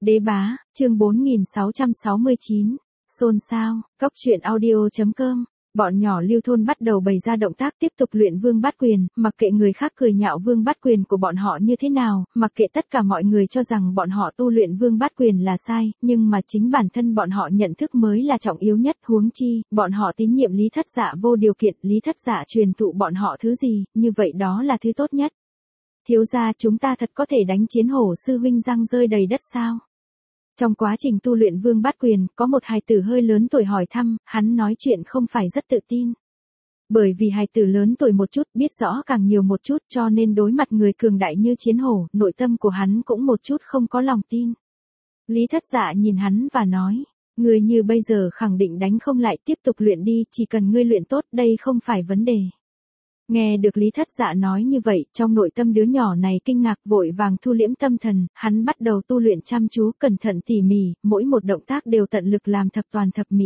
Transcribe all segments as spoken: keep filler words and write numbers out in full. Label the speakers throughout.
Speaker 1: Đế bá, chương bốn nghìn sáu trăm sáu mươi chín. Xôn xao, cóc truyện audio chấm com. Bọn nhỏ Lưu thôn bắt đầu bày ra động tác tiếp tục luyện vương bát quyền, mặc kệ người khác cười nhạo vương bát quyền của bọn họ như thế nào, mặc kệ tất cả mọi người cho rằng bọn họ tu luyện vương bát quyền là sai, nhưng mà chính bản thân bọn họ nhận thức mới là trọng yếu nhất, huống chi, bọn họ tín nhiệm Lý Thất Dạ vô điều kiện, Lý Thất Dạ truyền thụ bọn họ thứ gì, như vậy đó là thứ tốt nhất. Thiếu gia, chúng ta thật có thể đánh chiến hổ sư huynh răng rơi đầy đất sao? Trong quá trình tu luyện vương bát quyền, có một hài tử hơi lớn tuổi hỏi thăm, hắn nói chuyện không phải rất tự tin. Bởi vì hài tử lớn tuổi một chút, biết rõ càng nhiều một chút, cho nên đối mặt người cường đại như chiến hổ, nội tâm của hắn cũng một chút không có lòng tin. Lý Thất Dạ nhìn hắn và nói, người như bây giờ khẳng định đánh không lại, tiếp tục luyện đi, chỉ cần ngươi luyện tốt, đây không phải vấn đề. Nghe được Lý Thất Dạ nói như vậy, trong nội tâm đứa nhỏ này kinh ngạc, vội vàng thu liễm tâm thần, hắn bắt đầu tu luyện chăm chú, cẩn thận tỉ mỉ, mỗi một động tác đều tận lực làm thập toàn thập mỹ.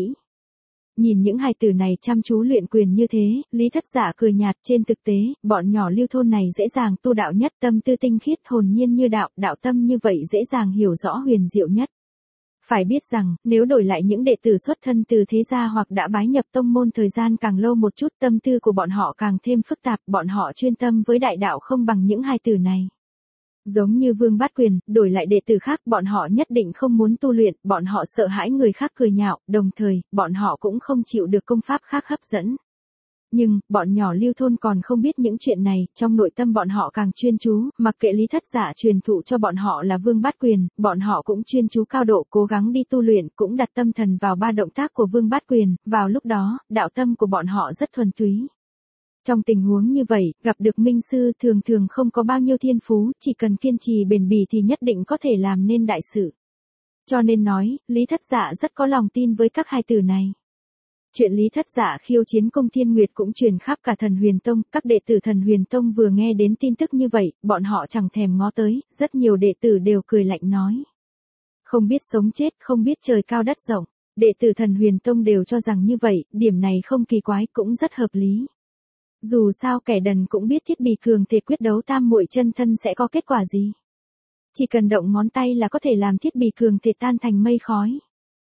Speaker 1: Nhìn những hài tử này chăm chú luyện quyền như thế, Lý Thất Dạ cười nhạt, trên thực tế, bọn nhỏ Lưu thôn này dễ dàng tu đạo nhất, tâm tư tinh khiết, hồn nhiên như đạo, đạo tâm như vậy dễ dàng hiểu rõ huyền diệu nhất. Phải biết rằng, nếu đổi lại những đệ tử xuất thân từ thế gia hoặc đã bái nhập tông môn thời gian càng lâu một chút, tâm tư của bọn họ càng thêm phức tạp, bọn họ chuyên tâm với đại đạo không bằng những hài tử này. Giống như vương bát quyền, đổi lại đệ tử khác, bọn họ nhất định không muốn tu luyện, bọn họ sợ hãi người khác cười nhạo, đồng thời, bọn họ cũng không chịu được công pháp khác hấp dẫn. Nhưng, bọn nhỏ Lưu thôn còn không biết những chuyện này, trong nội tâm bọn họ càng chuyên chú, mặc kệ Lý Thất Dạ truyền thụ cho bọn họ là vương bát quyền, bọn họ cũng chuyên chú cao độ, cố gắng đi tu luyện, cũng đặt tâm thần vào ba động tác của vương bát quyền, vào lúc đó, đạo tâm của bọn họ rất thuần túy. Trong tình huống như vậy, gặp được minh sư thường thường không có bao nhiêu thiên phú, chỉ cần kiên trì bền bỉ thì nhất định có thể làm nên đại sự. Cho nên nói, Lý Thất Dạ rất có lòng tin với các hài tử này. Chuyện Lý Thất Dạ khiêu chiến Cung Thiên Nguyệt cũng truyền khắp cả Thần Huyền Tông, các đệ tử Thần Huyền Tông vừa nghe đến tin tức như vậy, bọn họ chẳng thèm ngó tới, rất nhiều đệ tử đều cười lạnh nói. Không biết sống chết, không biết trời cao đất rộng, đệ tử Thần Huyền Tông đều cho rằng như vậy, điểm này không kỳ quái, cũng rất hợp lý. Dù sao kẻ đần cũng biết thiết bị cường thể quyết đấu tam muội chân thân sẽ có kết quả gì. Chỉ cần động ngón tay là có thể làm thiết bị cường thể tan thành mây khói.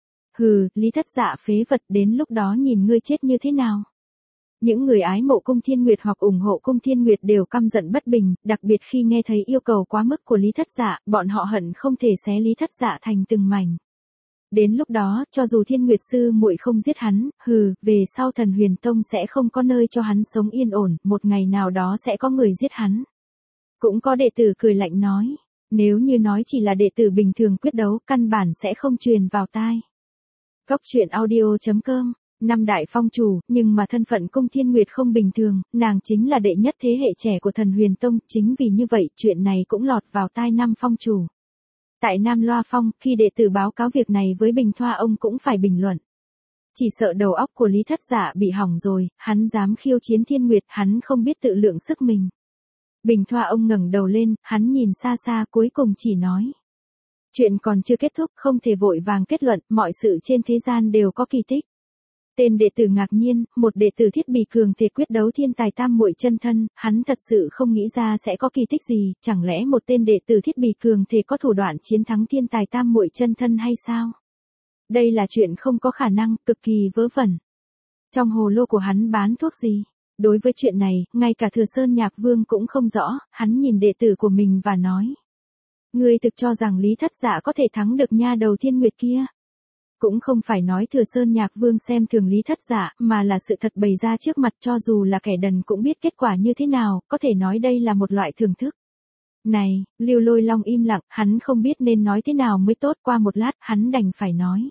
Speaker 1: Hừ, Lý Thất Dạ phế vật, đến lúc đó nhìn ngươi chết như thế nào. Những người ái mộ Cung Thiên Nguyệt hoặc ủng hộ Cung Thiên Nguyệt đều căm giận bất bình, đặc biệt khi nghe thấy yêu cầu quá mức của Lý Thất Dạ, bọn họ hận không thể xé Lý Thất Dạ thành từng mảnh. Đến lúc đó, cho dù Thiên Nguyệt sư muội không giết hắn, hừ, về sau Thần Huyền Tông sẽ không có nơi cho hắn sống yên ổn, một ngày nào đó sẽ có người giết hắn. Cũng có đệ tử cười lạnh nói, nếu như nói chỉ là đệ tử bình thường quyết đấu, căn bản sẽ không truyền vào tai. Cóc truyện audio chấm com. Năm đại phong chủ, nhưng mà thân phận Cung Thiên Nguyệt không bình thường, nàng chính là đệ nhất thế hệ trẻ của Thần Huyền Tông, chính vì như vậy, chuyện này cũng lọt vào tai năm phong chủ. Tại Nam Loa Phong, khi đệ tử báo cáo việc này với Bình Thoa ông cũng phải bình luận. Chỉ sợ đầu óc của Lý Thất Dạ bị hỏng rồi, hắn dám khiêu chiến Thiên Nguyệt, hắn không biết tự lượng sức mình. Bình Thoa ông ngẩng đầu lên, hắn nhìn xa xa, cuối cùng chỉ nói. Chuyện còn chưa kết thúc, không thể vội vàng kết luận, mọi sự trên thế gian đều có kỳ tích. Tên đệ tử ngạc nhiên, một đệ tử thiết bị cường thể quyết đấu thiên tài tam muội chân thân, hắn thật sự không nghĩ ra sẽ có kỳ tích gì, chẳng lẽ một tên đệ tử thiết bị cường thể có thủ đoạn chiến thắng thiên tài tam muội chân thân hay sao? Đây là chuyện không có khả năng, cực kỳ vớ vẩn. Trong hồ lô của hắn bán thuốc gì? Đối với chuyện này, ngay cả Thừa Sơn Nhạc Vương cũng không rõ, hắn nhìn đệ tử của mình và nói. Ngươi thực cho rằng Lý Thất Dạ có thể thắng được nha đầu Thiên Nguyệt kia? Cũng không phải nói Thừa Sơn Nhạc Vương xem thường Lý Thất Dạ, mà là sự thật bày ra trước mặt, cho dù là kẻ đần cũng biết kết quả như thế nào, có thể nói đây là một loại thưởng thức. Này, Lưu Lôi Long im lặng, hắn không biết nên nói thế nào mới tốt, qua một lát, hắn đành phải nói.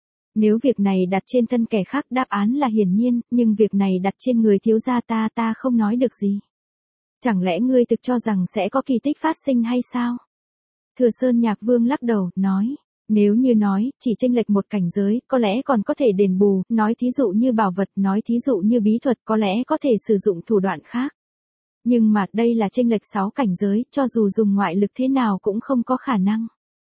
Speaker 1: Nếu việc này đặt trên thân kẻ khác đáp án là hiển nhiên, nhưng việc này đặt trên người thiếu gia ta ta không nói được gì. Chẳng lẽ ngươi thực cho rằng sẽ có kỳ tích phát sinh hay sao? Thừa Sơn Nhạc Vương lắc đầu, nói. Nếu như nói, chỉ chênh lệch một cảnh giới, có lẽ còn có thể đền bù, nói thí dụ như bảo vật, nói thí dụ như bí thuật, có lẽ có thể sử dụng thủ đoạn khác. Nhưng mà, đây là chênh lệch sáu cảnh giới, cho dù dùng ngoại lực thế nào cũng không có khả năng.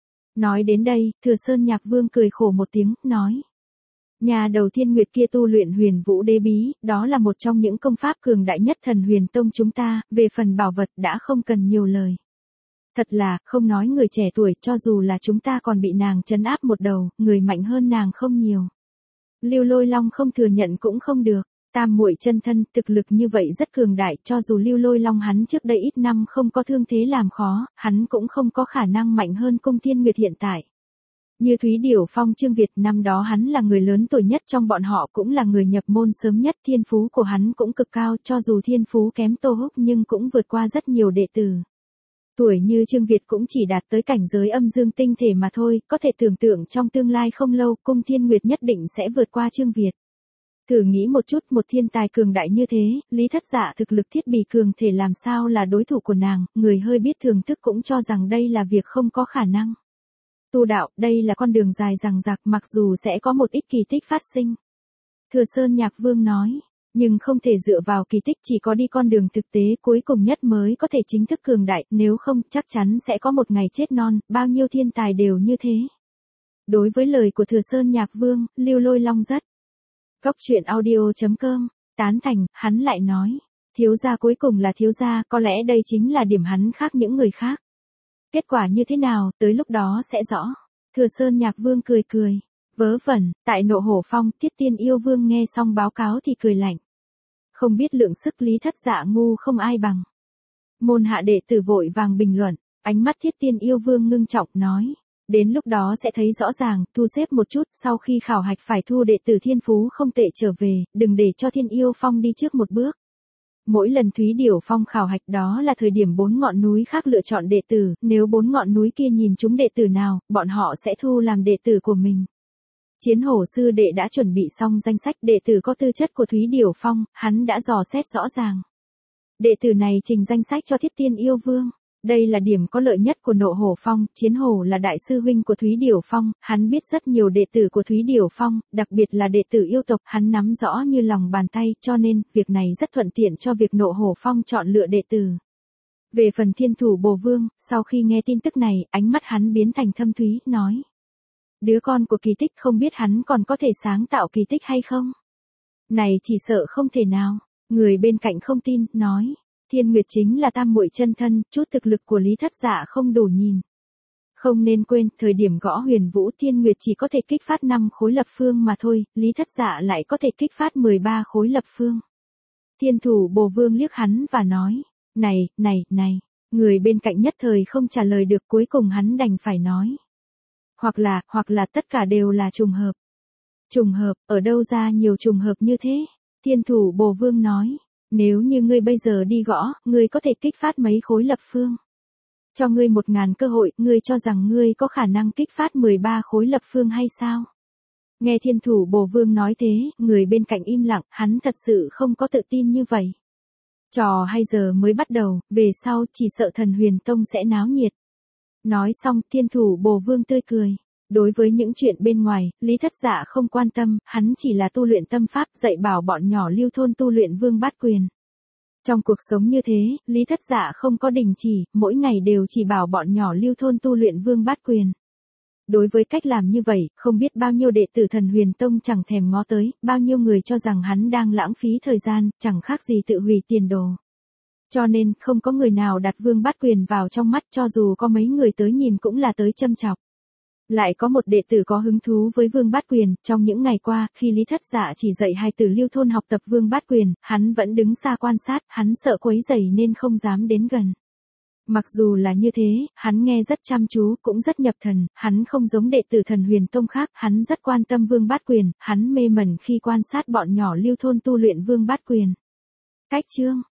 Speaker 1: Nói đến đây, Thừa Sơn Nhạc Vương cười khổ một tiếng, nói. Nhà đầu Thiên Nguyệt kia tu luyện Huyền Vũ Đế Bí, đó là một trong những công pháp cường đại nhất Thần Huyền Tông chúng ta, về phần bảo vật đã không cần nhiều lời. Thật là, không nói người trẻ tuổi, cho dù là chúng ta còn bị nàng trấn áp một đầu, người mạnh hơn nàng không nhiều. Lưu Lôi Long không thừa nhận cũng không được. Tam muội chân thân, thực lực như vậy rất cường đại, cho dù Lưu Lôi Long hắn trước đây ít năm không có thương thế làm khó, hắn cũng không có khả năng mạnh hơn Cung Thiên Nguyệt hiện tại. Như Thúy Điểu Phong Trương Việt, năm đó hắn là người lớn tuổi nhất trong bọn họ, cũng là người nhập môn sớm nhất, thiên phú của hắn cũng cực cao, cho dù thiên phú kém Tô Húc nhưng cũng vượt qua rất nhiều đệ tử. Tuổi như Trương Việt cũng chỉ đạt tới cảnh giới âm dương tinh thể mà thôi, có thể tưởng tượng trong tương lai không lâu, Cung Thiên Nguyệt nhất định sẽ vượt qua Trương Việt. Thử nghĩ một chút, một thiên tài cường đại như thế, Lý Thất Dạ thực lực thiết bị cường thể làm sao là đối thủ của nàng, người hơi biết thưởng thức cũng cho rằng đây là việc không có khả năng. Tu đạo, đây là con đường dài dằng dặc, mặc dù sẽ có một ít kỳ tích phát sinh. Thừa Sơn Nhạc Vương nói, nhưng không thể dựa vào kỳ tích, chỉ có đi con đường thực tế cuối cùng nhất mới có thể chính thức cường đại, nếu không chắc chắn sẽ có một ngày chết non, bao nhiêu thiên tài đều như thế. Đối với lời của Thừa Sơn Nhạc Vương, Lưu Lôi Long rất Cốc truyện audio chấm com, tán thành, hắn lại nói, thiếu gia cuối cùng là thiếu gia, có lẽ đây chính là điểm hắn khác những người khác. Kết quả như thế nào, tới lúc đó sẽ rõ. Thừa Sơn Nhạc Vương cười cười, vớ vẩn, tại Nộ Hổ Phong, Thiết Tiên Yêu Vương nghe xong báo cáo thì cười lạnh. Không biết lượng sức, Lý Thất Dạ ngu không ai bằng. Môn hạ đệ tử vội vàng bình luận, ánh mắt Thiết Tiên Yêu Vương ngưng trọng nói. Đến lúc đó sẽ thấy rõ ràng, thu xếp một chút, sau khi khảo hạch phải thu đệ tử thiên phú không tệ trở về, đừng để cho Thiên Yêu Phong đi trước một bước. Mỗi lần Thúy Điểu Phong khảo hạch đó là thời điểm bốn ngọn núi khác lựa chọn đệ tử, nếu bốn ngọn núi kia nhìn chúng đệ tử nào, bọn họ sẽ thu làm đệ tử của mình. Chiến Hổ sư đệ đã chuẩn bị xong danh sách đệ tử có tư chất của Thúy Điểu Phong, hắn đã dò xét rõ ràng. Đệ tử này trình danh sách cho Thiết Tiên Yêu Vương. Đây là điểm có lợi nhất của Nộ Hổ Phong, Chiến Hổ là đại sư huynh của Thúy Điểu Phong, hắn biết rất nhiều đệ tử của Thúy Điểu Phong, đặc biệt là đệ tử yêu tộc, hắn nắm rõ như lòng bàn tay, cho nên, việc này rất thuận tiện cho việc Nộ Hổ Phong chọn lựa đệ tử. Về phần Thiên Thủ Bồ Vương, sau khi nghe tin tức này, ánh mắt hắn biến thành thâm thúy, nói. Đứa con của kỳ tích không biết hắn còn có thể sáng tạo kỳ tích hay không? Này chỉ sợ không thể nào, người bên cạnh không tin, nói. Thiên Nguyệt chính là tam muội chân thân, chút thực lực của Lý Thất Dạ không đủ nhìn. Không nên quên, thời điểm gõ Huyền Vũ Thiên Nguyệt chỉ có thể kích phát năm khối lập phương mà thôi, Lý Thất Dạ lại có thể kích phát mười ba khối lập phương. Thiên Thủ Bồ Vương liếc hắn và nói, này, này, này, người bên cạnh nhất thời không trả lời được, cuối cùng hắn đành phải nói. Hoặc là, hoặc là tất cả đều là trùng hợp. Trùng hợp, ở đâu ra nhiều trùng hợp như thế? Thiên Thủ Bồ Vương nói. Nếu như ngươi bây giờ đi gõ, ngươi có thể kích phát mấy khối lập phương. Cho ngươi một ngàn cơ hội, ngươi cho rằng ngươi có khả năng kích phát mười ba khối lập phương hay sao? Nghe Thiên Thủ Bồ Vương nói thế, người bên cạnh im lặng, hắn thật sự không có tự tin như vậy. Trò hay giờ mới bắt đầu, về sau chỉ sợ Thần Huyền Tông sẽ náo nhiệt. Nói xong, Thiên Thủ Bồ Vương tươi cười. Đối với những chuyện bên ngoài, Lý Thất Dạ không quan tâm, hắn chỉ là tu luyện tâm pháp, dạy bảo bọn nhỏ lưu thôn tu luyện vương bát quyền. Trong cuộc sống như thế, Lý Thất Dạ không có đình chỉ, mỗi ngày đều chỉ bảo bọn nhỏ lưu thôn tu luyện vương bát quyền. Đối với cách làm như vậy, không biết bao nhiêu đệ tử Thần Huyền Tông chẳng thèm ngó tới, bao nhiêu người cho rằng hắn đang lãng phí thời gian, chẳng khác gì tự hủy tiền đồ. Cho nên, không có người nào đặt vương bát quyền vào trong mắt, cho dù có mấy người tới nhìn cũng là tới châm chọc. Lại có một đệ tử có hứng thú với vương bát quyền, trong những ngày qua, khi Lý Thất Dạ chỉ dạy hài tử lưu thôn học tập vương bát quyền, hắn vẫn đứng xa quan sát, hắn sợ quấy rầy nên không dám đến gần. Mặc dù là như thế, hắn nghe rất chăm chú, cũng rất nhập thần, hắn không giống đệ tử Thần Huyền Tông khác, hắn rất quan tâm vương bát quyền, hắn mê mẩn khi quan sát bọn nhỏ lưu thôn tu luyện vương bát quyền. Cách chương